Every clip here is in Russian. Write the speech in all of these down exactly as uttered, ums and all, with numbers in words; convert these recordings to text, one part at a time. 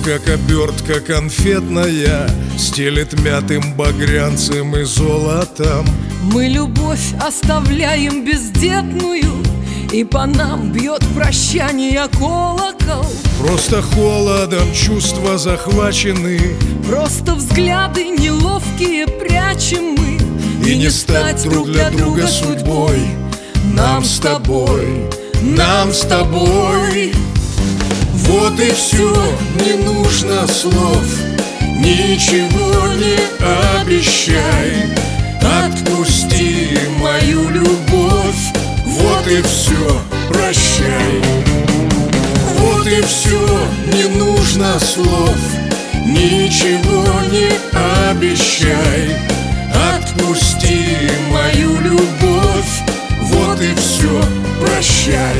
как обертка конфетная, стелет мятым багрянцем и золотом. Мы любовь оставляем бездетную, и по нам бьет прощание колокол. Просто холодом чувства захвачены, просто взгляды неловкие прячем мы. И, и не стать друг для друга судьбой нам с тобой, нам с тобой. Вот и все, не нужно слов, ничего не обещай. Отпусти мою любовь, вот и все, прощай. Вот и все, не нужно слов, ничего не обещай. Отпусти мою любовь, вот и все, прощай.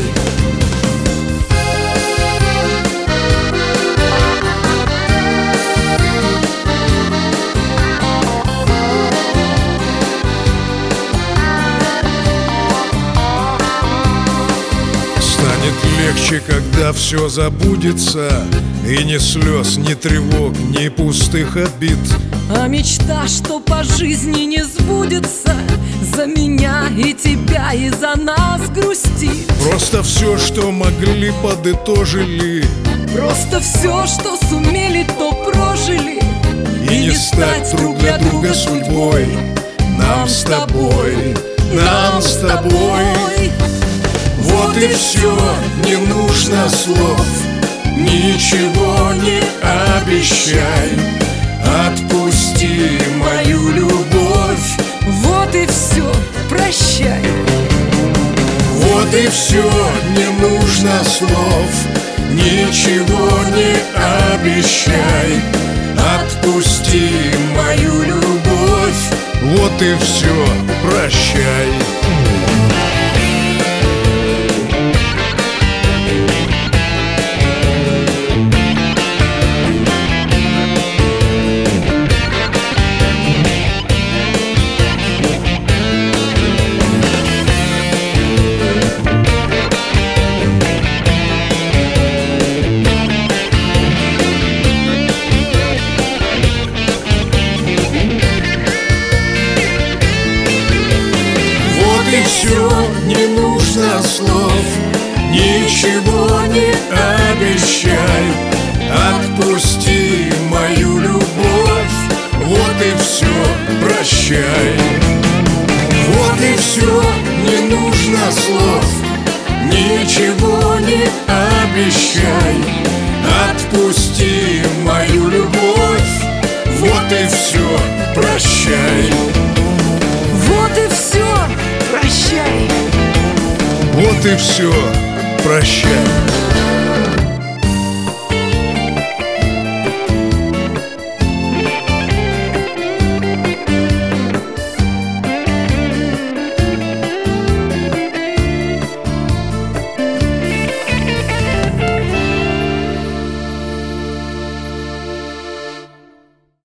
Легче, когда все забудется, и ни слез, ни тревог, ни пустых обид. А мечта, что по жизни не сбудется, за меня и тебя, и за нас грустит. Просто все, что могли, подытожили. Просто все, что сумели, то прожили. И, и не стать друг для друга судьбой нам с тобой, нам с тобой. Вот и все, не нужно слов, ничего не обещай. Отпусти мою любовь, вот и все, прощай. Вот и все, не нужно слов, ничего не обещай. Отпусти мою любовь, вот и все, прощай. Вот и все, не нужно слов, ничего не обещай. Отпусти мою любовь, вот и все, прощай. Вот и все, не нужно слов, ничего не обещай. Отпусти мою любовь, вот и все, прощай. Вот и все, прощай. Вот и все, прощай.